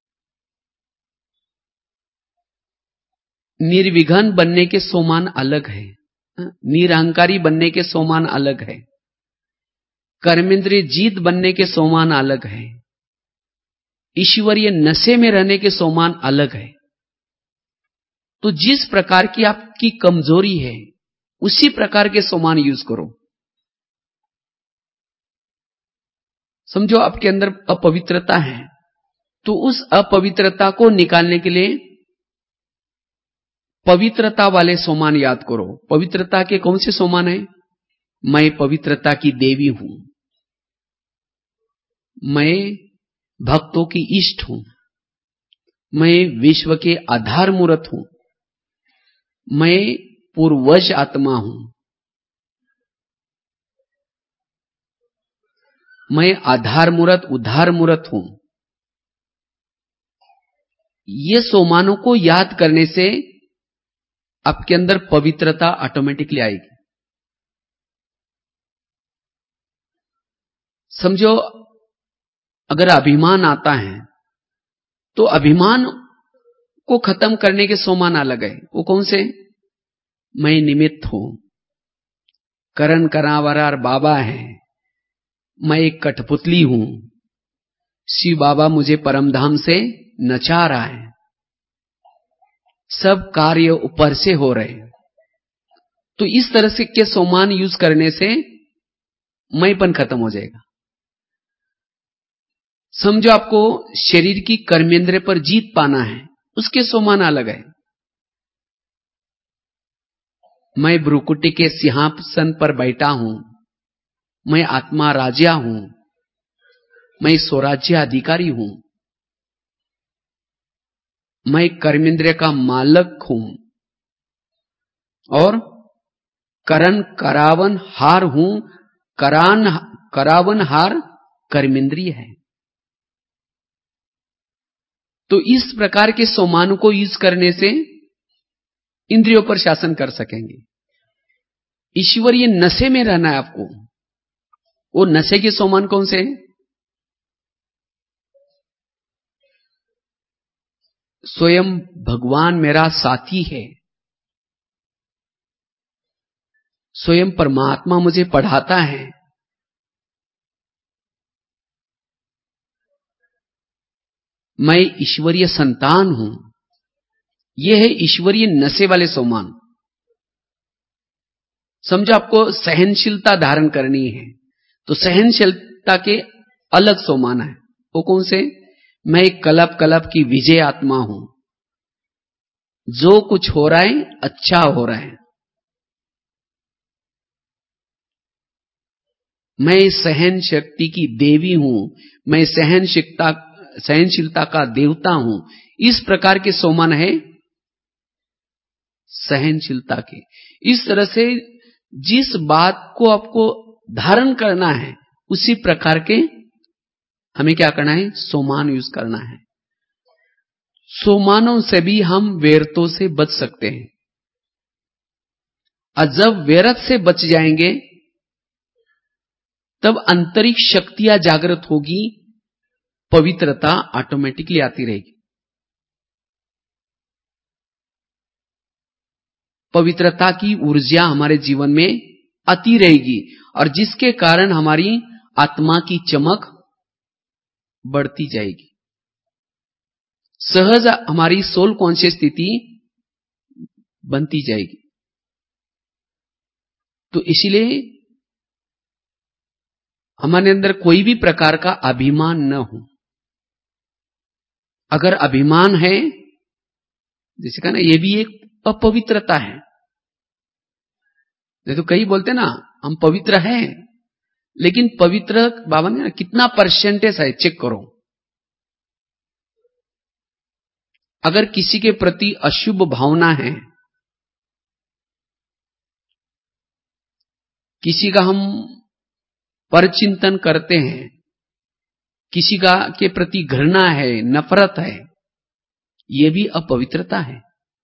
निर्विघ्न बनने के सोमान अलग है, निरहंकारी बनने के सोमान अलग है, कर्मेंद्रिय जीत बनने के सोमान अलग है, ईश्वरीय नशे में रहने के सोमान अलग है। तो जिस प्रकार की आपकी कमजोरी है, उसी प्रकार के सोमान यूज करो। समझो आपके अंदर अपवित्रता है, तो उस अपवित्रता को निकालने के लिए पवित्रता वाले सोमान याद करो। पवित्रता के कौन से सोमान है? मैं पवित्रता की देवी हूं, मैं भक्तों की इष्ट हूं, मैं विश्व के आधार मूर्त हूं, मैं पूर्वज आत्मा हूं, मैं आधार मूर्त उद्धार मूर्त हूं। ये सोमानों को याद करने से आपके अंदर पवित्रता ऑटोमेटिकली आएगी। समझो, अगर अभिमान आता है, तो अभिमान को खत्म करने के सोमान अलग है। वो कौन से? मैं निमित्त हूं, करण करावरार बाबा है, मैं एक कठपुतली हूं, शिव बाबा मुझे परमधाम से नचा रहा है, सब कार्य ऊपर से हो रहे हैं। तो इस तरह से के सोमान यूज करने से मैंपन खत्म हो जाएगा। समझो आपको शरीर की कर्मेंद्रिय पर जीत पाना है, उसके सोमान अलग है। मैं भ्रुकुटी के सिंहासन पर बैठा हूं, मैं आत्मा राजा हूं, मैं स्वराज्य अधिकारी हूं, मैं कर्मेंद्रिय का मालक हूं और करण करावन हार हूं। करावन हार कर्मेंद्रिय है। तो इस प्रकार के सोमानों को यूज करने से इंद्रियों पर शासन कर सकेंगे। ईश्वरीय नशे में रहना है आपको। वो नशे के सोमान कौन से हैं? स्वयं भगवान मेरा साथी है, स्वयं परमात्मा मुझे पढ़ाता है, मैं ईश्वरीय संतान हूं। यह है ईश्वरीय नशे वाले सोमान। समझो आपको सहनशीलता धारण करनी है, तो सहनशीलता के अलग सोमाना है। वो कौन से? मैं एक कल्प कल्प की विजय आत्मा हूं, जो कुछ हो रहा है अच्छा हो रहा है। मैं सहन शक्ति की देवी हूं, मैं सहनशीलता का देवता हूं। इस प्रकार के सोमान है सहनशीलता के। इस तरह से जिस बात को आपको धारण करना है उसी प्रकार के हमें क्या करना है? सोमान यूज करना है। सोमानों से भी हम व्यर्थों से बच सकते हैं, और जब व्यर्थ से बच जाएंगे तब आंतरिक शक्तियां जागृत होगी, पवित्रता ऑटोमेटिकली आती रहेगी। पवित्रता की ऊर्जा हमारे जीवन में आती रहेगी, और जिसके कारण हमारी आत्मा की चमक बढ़ती जाएगी। सहज हमारी सोल कॉन्शियस स्थिति बनती जाएगी। तो इसलिए हमारे अंदर कोई भी प्रकार का अभिमान न हो। अगर अभिमान है, जैसे कहा ना, ये भी एक अपवित्रता है। तो कई बोलते ना हम पवित्र हैं, लेकिन पवित्र बाबा ने कितना परसेंटेज है चेक करो। अगर किसी के प्रति अशुभ भावना है, किसी का हम परचिंतन करते हैं, किसी का के प्रति घृणा है, नफरत है, यह भी अपवित्रता है।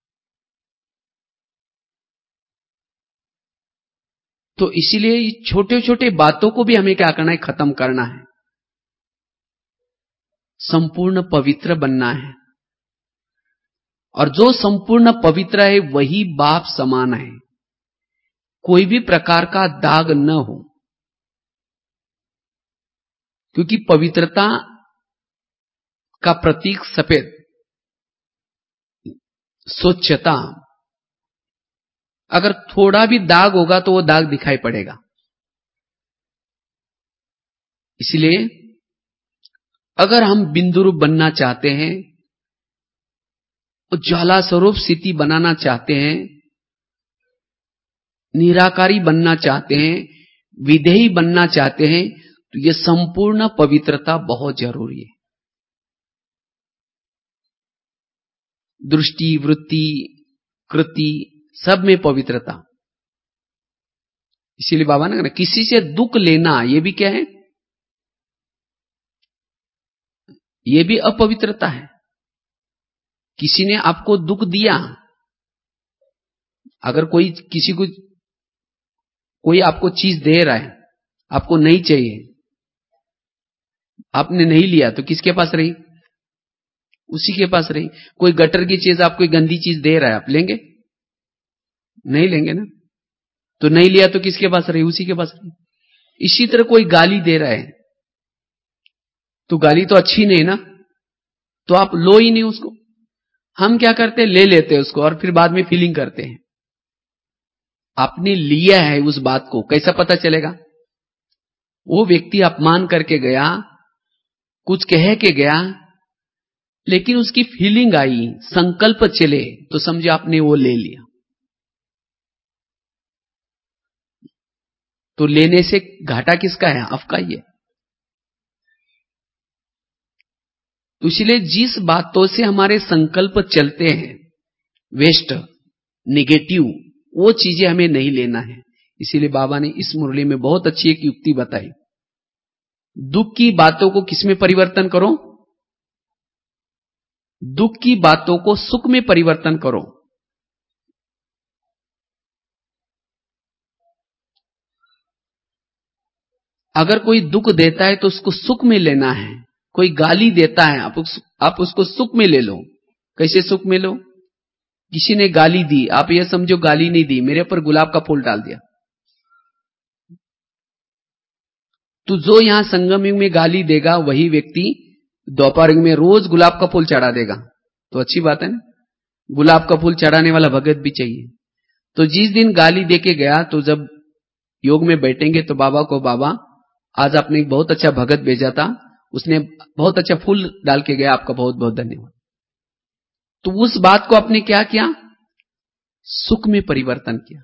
तो इसीलिए छोटे छोटे बातों को भी हमें क्या करना है? खत्म करना है। संपूर्ण पवित्र बनना है, और जो संपूर्ण पवित्र है वही बाप समान है। कोई भी प्रकार का दाग न हो, क्योंकि पवित्रता का प्रतीक सफेद, स्वच्छता। अगर थोड़ा भी दाग होगा तो वो दाग दिखाई पड़ेगा। इसलिए अगर हम बिंदु रूप बनना चाहते हैं, ज्वाला स्वरूप स्थिति बनाना चाहते हैं, निराकारी बनना चाहते हैं, विधेयी बनना चाहते हैं, तो यह संपूर्ण पवित्रता बहुत जरूरी है। दृष्टि, वृत्ति, कृति सब में पवित्रता। इसीलिए बाबा ने कहा किसी से दुख लेना, यह भी क्या है? यह भी अपवित्रता है। किसी ने आपको दुख दिया, अगर कोई आपको चीज दे रहा है, आपको नहीं चाहिए, आपने नहीं लिया, तो किसके पास रही? उसी के पास रही। कोई गटर की चीज, आपको गंदी चीज दे रहा है, आप लेंगे? नहीं लेंगे ना। तो नहीं लिया तो किसके पास रही? उसी के पास रही। इसी तरह कोई गाली दे रहा है, तो गाली तो अच्छी नहीं ना, तो आप लो ही नहीं उसको। हम क्या करते हैं? ले लेते हैं उसको, और फिर बाद में फीलिंग करते हैं। आपने लिया है उस बात को, कैसा पता चलेगा? वो व्यक्ति अपमान करके गया, कुछ कह के गया, लेकिन उसकी फीलिंग आई, संकल्प चले, तो समझे आपने वो ले लिया। तो लेने से घाटा किसका है? आपका ही है। तो इसलिए जिस बातों से हमारे संकल्प चलते हैं वेस्ट, नेगेटिव, वो चीजें हमें नहीं लेना है। इसीलिए बाबा ने इस मुरली में बहुत अच्छी एक युक्ति बताई। दुख की बातों को किसमें परिवर्तन करो? दुख की बातों को सुख में परिवर्तन करो। अगर कोई दुख देता है तो उसको सुख में लेना है। कोई गाली देता है, आप उसको सुख में ले लो। कैसे सुख में लो? किसी ने गाली दी, आप ये समझो गाली नहीं दी, मेरे ऊपर गुलाब का फूल डाल दिया, तो जो यहां संगम युग में गाली देगा वही व्यक्ति दोपहर में रोज गुलाब का फूल चढ़ा देगा। तो अच्छी बात है ना, गुलाब का फूल चढ़ाने वाला भगत भी चाहिए। तो जिस दिन गाली देके गया, तो जब योग में बैठेंगे तो बाबा को, बाबा आज आपने एक बहुत अच्छा भगत भेजा था, उसने बहुत अच्छा फूल डाल के गया, आपका बहुत बहुत धन्यवाद। तो उस बात को आपने क्या किया, सुख में परिवर्तन किया।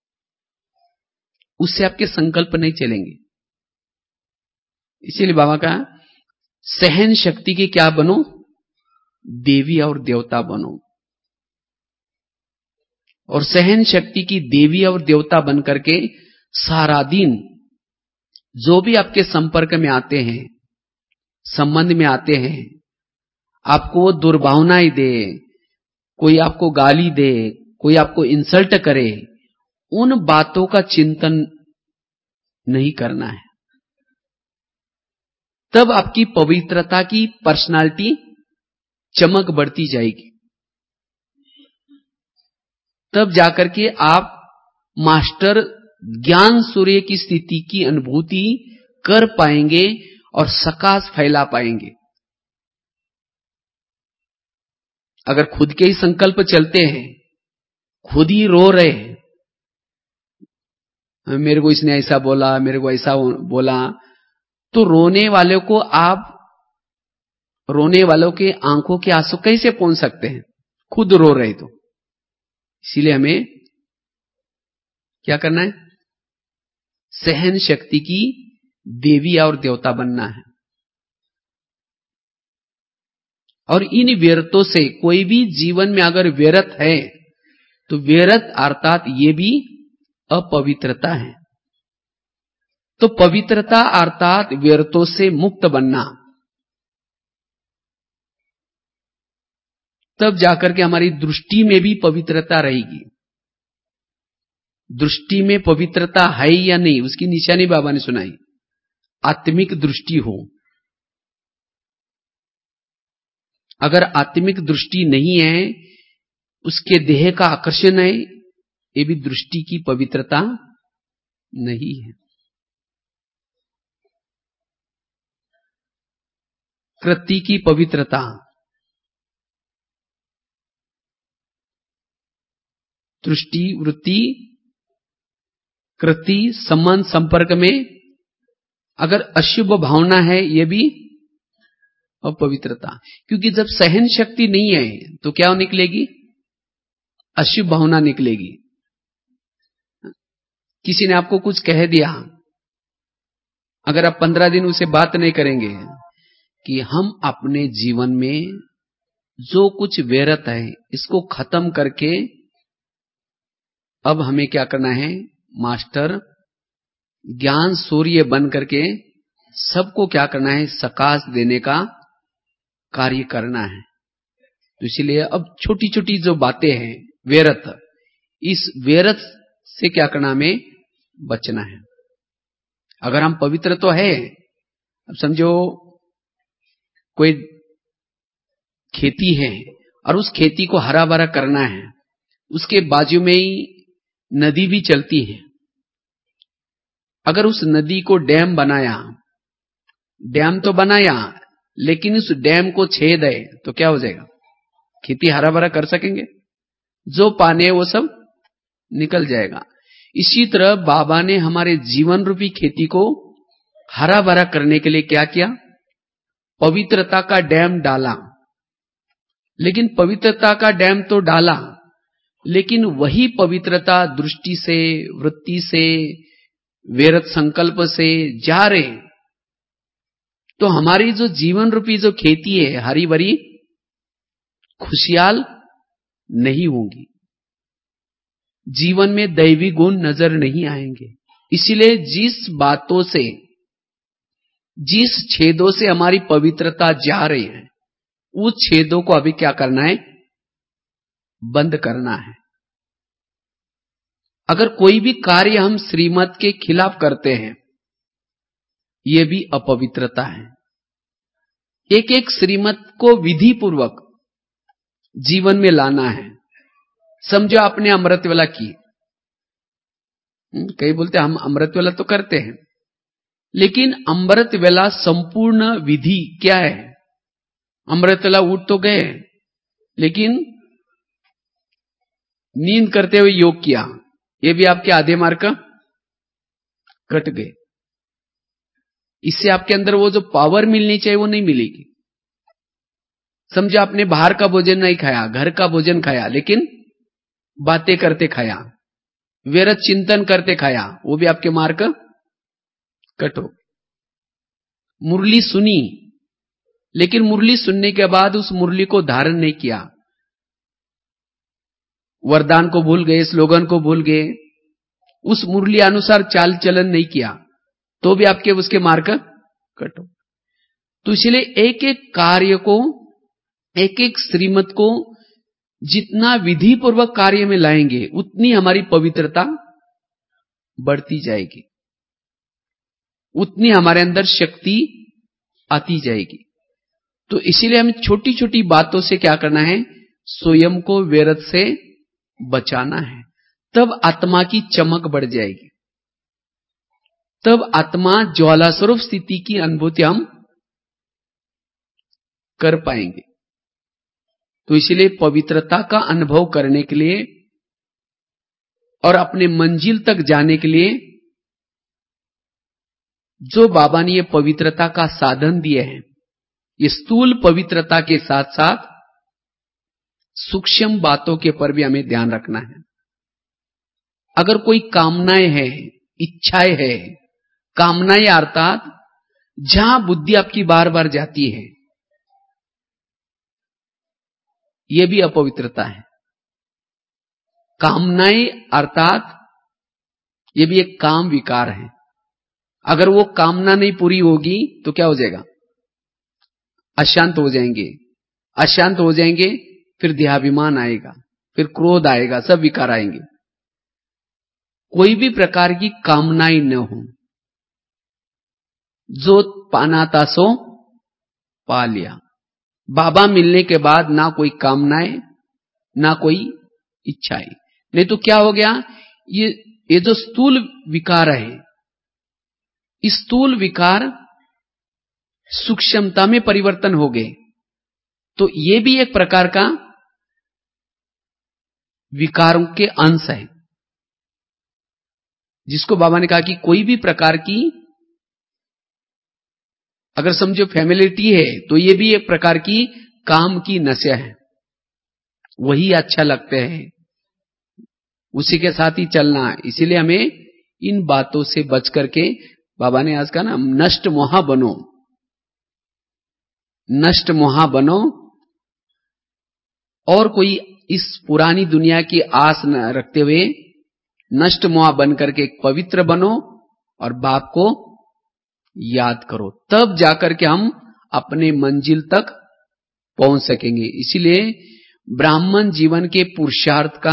उससे आपके संकल्प नहीं चलेंगे। इसीलिए बाबा का सहन शक्ति के क्या बनो, देवी और देवता बनो। और सहन शक्ति की देवी और देवता बन करके सारा दिन जो भी आपके संपर्क में आते हैं, संबंध में आते हैं, आपको दुर्भावनाएं दे, कोई आपको गाली दे, कोई आपको इंसल्ट करे, उन बातों का चिंतन नहीं करना है। तब आपकी पवित्रता की पर्सनालिटी चमक बढ़ती जाएगी। तब जाकर के आप मास्टर ज्ञान सूर्य की स्थिति की अनुभूति कर पाएंगे और सकाश फैला पाएंगे। अगर खुद के ही संकल्प चलते हैं, खुद ही रो रहे हैं, मेरे को इसने ऐसा बोला, मेरे को ऐसा बोला, तो रोने वालों को आप, रोने वालों के आंखों के आंसू कैसे पहुंच सकते हैं, खुद रो रहे तो। इसीलिए हमें क्या करना है, सहन शक्ति की देवी और देवता बनना है। और इन व्यर्थों से, कोई भी जीवन में अगर व्यर्थ है तो व्यर्थ अर्थात ये भी अपवित्रता है। तो पवित्रता अर्थात व्यर्थों से मुक्त बनना, तब जाकर के हमारी दृष्टि में भी पवित्रता रहेगी। दृष्टि में पवित्रता है या नहीं, उसकी निशानी बाबा ने सुनाई, आत्मिक दृष्टि हो। अगर आत्मिक दृष्टि नहीं है, उसके देह का आकर्षण है, ये भी दृष्टि की पवित्रता नहीं है। कृति की पवित्रता, दृष्टि, वृत्ति, कृति, संबंध, संपर्क में अगर अशुभ भावना है, यह भी अपवित्रता। क्योंकि जब सहन शक्ति नहीं है तो क्या निकलेगी, अशुभ भावना निकलेगी। किसी ने आपको कुछ कह दिया, अगर आप 15 दिन उसे बात नहीं करेंगे कि हम अपने जीवन में जो कुछ व्यर्थ है इसको खत्म करके अब हमें क्या करना है, मास्टर ज्ञान सूर्य बन करके सबको क्या करना है, सकाश देने का कार्य करना है। तो इसलिए अब छोटी छोटी जो बातें हैं व्यर्थ, इस व्यर्थ से क्या करना, हमें बचना है। अगर हम पवित्र तो है, अब समझो कोई खेती है और उस खेती को हरा भरा करना है, उसके बाजू में ही नदी भी चलती है। अगर उस नदी को डैम बनाया, डैम तो बनाया, लेकिन उस डैम को छेद है तो क्या हो जाएगा, खेती हरा भरा कर सकेंगे? जो पानी है वो सब निकल जाएगा। इसी तरह बाबा ने हमारे जीवन रूपी खेती को हरा भरा करने के लिए क्या किया, पवित्रता का डैम डाला। लेकिन पवित्रता का डैम तो डाला, लेकिन वही पवित्रता दृष्टि से, वृत्ति से, व्यर्थ संकल्प से जा रहे, तो हमारी जो जीवन रूपी जो खेती है हरी भरी खुशहाल नहीं होंगी, जीवन में दैवी गुण नजर नहीं आएंगे। इसलिए जिस बातों से, जिस छेदों से हमारी पवित्रता जा रही है, उस छेदों को अभी क्या करना है, बंद करना है। अगर कोई भी कार्य हम श्रीमत के खिलाफ करते हैं, यह भी अपवित्रता है। एक एक श्रीमत को विधि पूर्वक जीवन में लाना है। समझो आपने अमृत वेला की, कई बोलते हम अमृत वेला तो करते हैं, लेकिन अमृत वेला संपूर्ण विधि क्या है, अमृत वेला उठ तो गए, लेकिन नींद करते हुए योग किया, ये भी आपके आधे मार्क कट गए। इससे आपके अंदर वो जो पावर मिलनी चाहिए वो नहीं मिलेगी। समझो आपने बाहर का भोजन नहीं खाया, घर का भोजन खाया, लेकिन बातें करते खाया, व्यर्थ चिंतन करते खाया, वो भी आपके मार्क कट हो। मुरली सुनी, लेकिन मुरली सुनने के बाद उस मुरली को धारण नहीं किया, वरदान को भूल गए, स्लोगन को भूल गए, उस मुरली अनुसार चाल चलन नहीं किया, तो भी आपके उसके मार्क कट हो। तो इसलिए एक एक कार्य को, एक एक श्रीमत को जितना विधि पूर्वक कार्य में लाएंगे उतनी हमारी पवित्रता बढ़ती जाएगी, उतनी हमारे अंदर शक्ति आती जाएगी। तो इसीलिए हमें छोटी छोटी बातों से क्या करना है, स्वयं को व्यर्थ से बचाना है। तब आत्मा की चमक बढ़ जाएगी, तब आत्मा ज्वाला स्वरूप स्थिति की अनुभूति हम कर पाएंगे। तो इसलिए पवित्रता का अनुभव करने के लिए और अपने मंजिल तक जाने के लिए जो बाबा ने ये पवित्रता का साधन दिए हैं, ये स्थूल पवित्रता के साथ साथ सूक्ष्म बातों के पर भी हमें ध्यान रखना है। अगर कोई कामनाएं है, इच्छाएं है, कामनाएं अर्थात जहां बुद्धि आपकी बार बार जाती है, यह भी अपवित्रता है। कामनाएं अर्थात यह भी एक काम विकार है। अगर वो कामना नहीं पूरी होगी तो क्या हो जाएगा, अशांत हो जाएंगे, अशांत हो जाएंगे, फिर देहाभिमान आएगा, फिर क्रोध आएगा, सब विकार आएंगे। कोई भी प्रकार की कामनाएं न हो, जो पाना था सो पा लिया। बाबा मिलने के बाद ना कोई कामनाएं, ना कोई इच्छाएं। नहीं तो क्या हो गया, ये जो स्थूल विकार है, इस स्थूल विकार सूक्ष्मता में परिवर्तन हो गए। तो ये भी एक प्रकार का विकारों के अंश है, जिसको बाबा ने कहा कि कोई भी प्रकार की, अगर समझो फैमिलिटी है, तो ये भी एक प्रकार की काम की नशा है। वही अच्छा लगते हैं, उसी के साथ ही चलना। इसीलिए हमें इन बातों से बच करके, बाबा ने आज कहा ना, नष्ट मोहा बनो, नष्ट मोहा बनो, और कोई इस पुरानी दुनिया की आस न रखते हुए नष्ट मोहा बन करके एक पवित्र बनो और बाप को याद करो। तब जाकर के हम अपने मंजिल तक पहुंच सकेंगे। इसीलिए ब्राह्मण जीवन के पुरुषार्थ का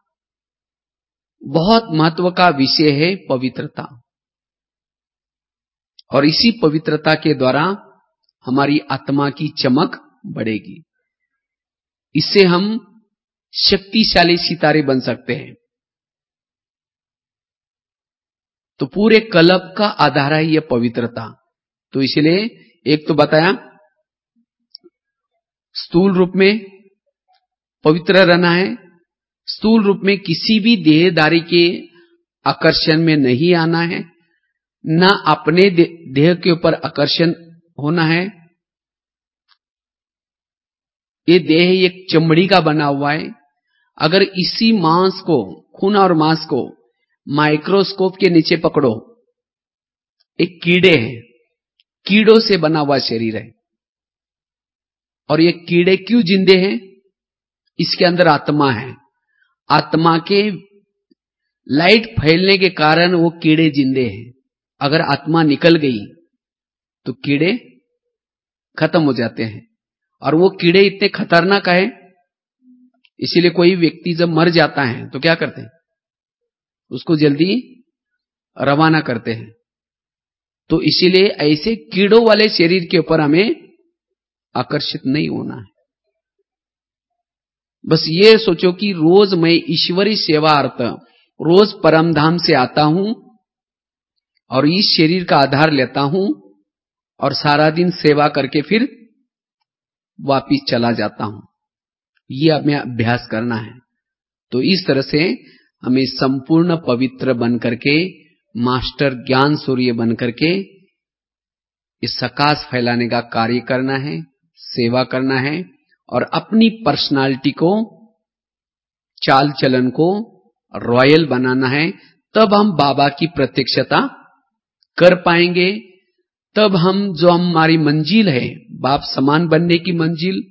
बहुत महत्व का विषय है पवित्रता, और इसी पवित्रता के द्वारा हमारी आत्मा की चमक बढ़ेगी। इससे हम शक्तिशाली सितारे बन सकते हैं। तो पूरे कल्प का आधार है यह पवित्रता। तो इसलिए एक तो बताया, स्थूल रूप में पवित्र रहना है, स्थूल रूप में किसी भी देहदारी के आकर्षण में नहीं आना है, ना अपने देह के ऊपर आकर्षण होना है। ये देह एक चमड़ी का बना हुआ है। अगर इसी मांस को, खून और मांस को माइक्रोस्कोप के नीचे पकड़ो, एक कीड़े हैं, कीड़ों से बना हुआ शरीर है। और ये कीड़े क्यों जिंदे हैं? इसके अंदर आत्मा है। आत्मा के लाइट फैलने के कारण वो कीड़े जिंदे हैं। अगर आत्मा निकल गई तो कीड़े खत्म हो जाते हैं। और वो कीड़े इतने खतरनाक है, इसीलिए कोई व्यक्ति जब मर जाता है तो क्या करते हैं, उसको जल्दी रवाना करते हैं। तो इसीलिए ऐसे कीड़ों वाले शरीर के ऊपर हमें आकर्षित नहीं होना है। बस ये सोचो कि रोज मैं ईश्वरी सेवार्थ रोज परमधाम से आता हूं और इस शरीर का आधार लेता हूं और सारा दिन सेवा करके फिर वापिस चला जाता हूं। ये हमें अभ्यास करना है। तो इस तरह से हमें संपूर्ण पवित्र बन करके, मास्टर ज्ञान सूर्य बन करके इस सकाश फैलाने का कार्य करना है, सेवा करना है और अपनी पर्सनालिटी को, चाल चलन को रॉयल बनाना है। तब हम बाबा की प्रत्यक्षता कर पाएंगे। तब हम जो हमारी मंजिल है, बाप समान बनने की मंजिल,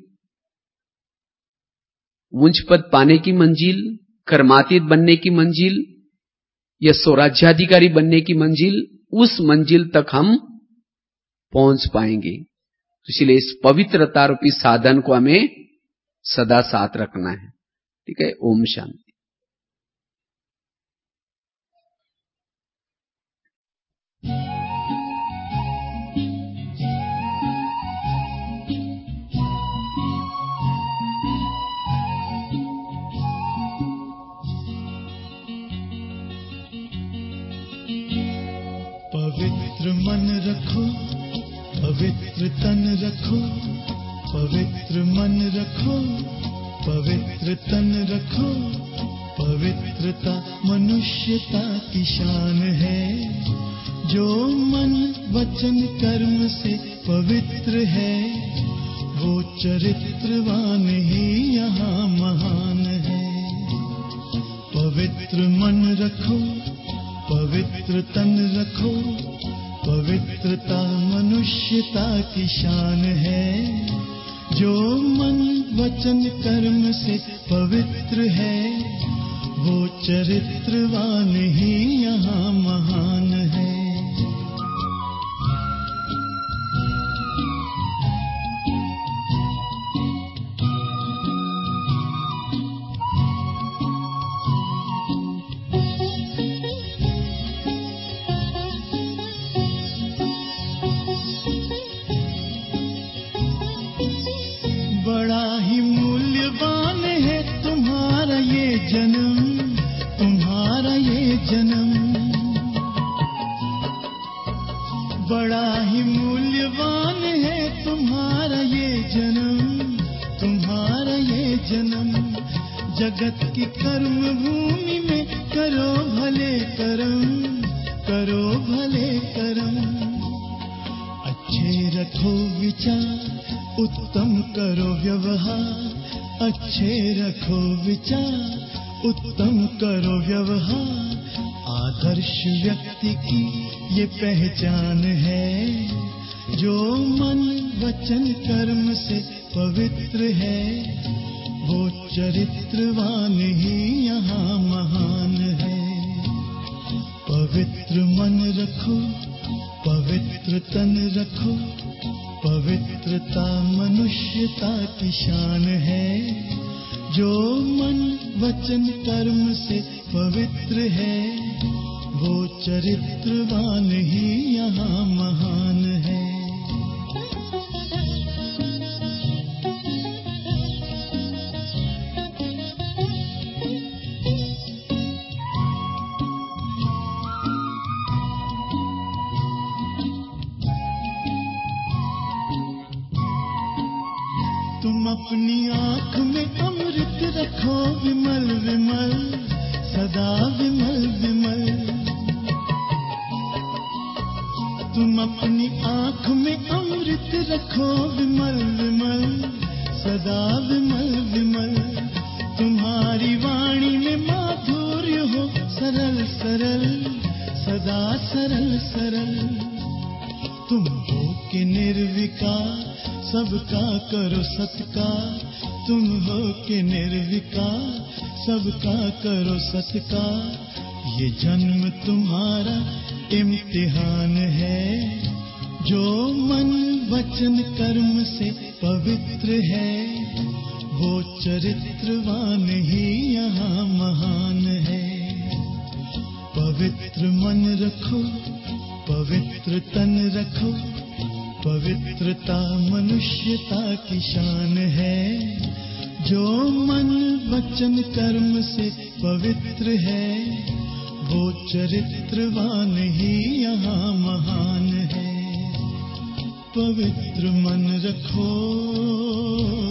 उच्च पद पाने की मंजिल, कर्मातीत बनने की मंजिल या स्वराज्याधिकारी बनने की मंजिल, उस मंजिल तक हम पहुंच पाएंगे। तो इसलिए इस पवित्रता रूपी साधन को हमें सदा साथ रखना है। ठीक है। ओम शांति। पवित्र मन रखो, पवित्र तन रखो, पवित्र मन रखो, पवित्र तन रखो। पवित्रता मनुष्यता की शान है। जो मन वचन कर्म से पवित्र है, वो चरित्रवान ही यहाँ महान है। पवित्र मन रखो, पवित्र तन रखो, पवित्रता मनुष्यता की शान है। जो मन वचन कर्म से पवित्र है, वो चरित्रवान ही यहाँ महान है। बड़ा ही मूल्यवान है तुम्हारा ये जन्म, तुम्हारा ये जन्म। बड़ा ही मूल्यवान है तुम्हारा ये जन्म, तुम्हारा ये जन्म। जगत की कर्म भूमि में करो भले कर्म, करो भले कर्म। अच्छे रखो विचार, उत्तम करो व्यवहार। अच्छे रखो विचार, उत्तम करो व्यवहार। आदर्श व्यक्ति की ये पहचान है। जो मन वचन कर्म से पवित्र है, वो चरित्रवान ही यहाँ महान है। पवित्र मन रखो, पवित्र तन रखो, पवित्रता मनुष्यता की शान है। जो मन वचन कर्म से पवित्र है, वो चरित्रवान ही यहाँ महान है। तुम अपनी आँख में अमृत रखो विमल विमल, सदा विमल विमल। तुम अपनी आँख में अमृत रखो विमल विमल, सदा विमल विमल। तुम्हारी वाणी में माधुर्य हो सरल सरल, सदा सरल सरल। तुम हो के निर्विकार, सबका करो सत्कार। तुम हो के निर्विकार, सबका करो सत्कार। ये जन्म तुम्हारा इम्तिहान है। जो मन वचन कर्म से पवित्र है, वो चरित्रवान ही यहाँ महान है। पवित्र मन रखो, पवित्र तन रखो, पवित्रता मनुष्यता की शान है। जो मन वचन कर्म से पवित्र है, वो चरित्रवान ही यहाँ महान है। पवित्र मन रखो,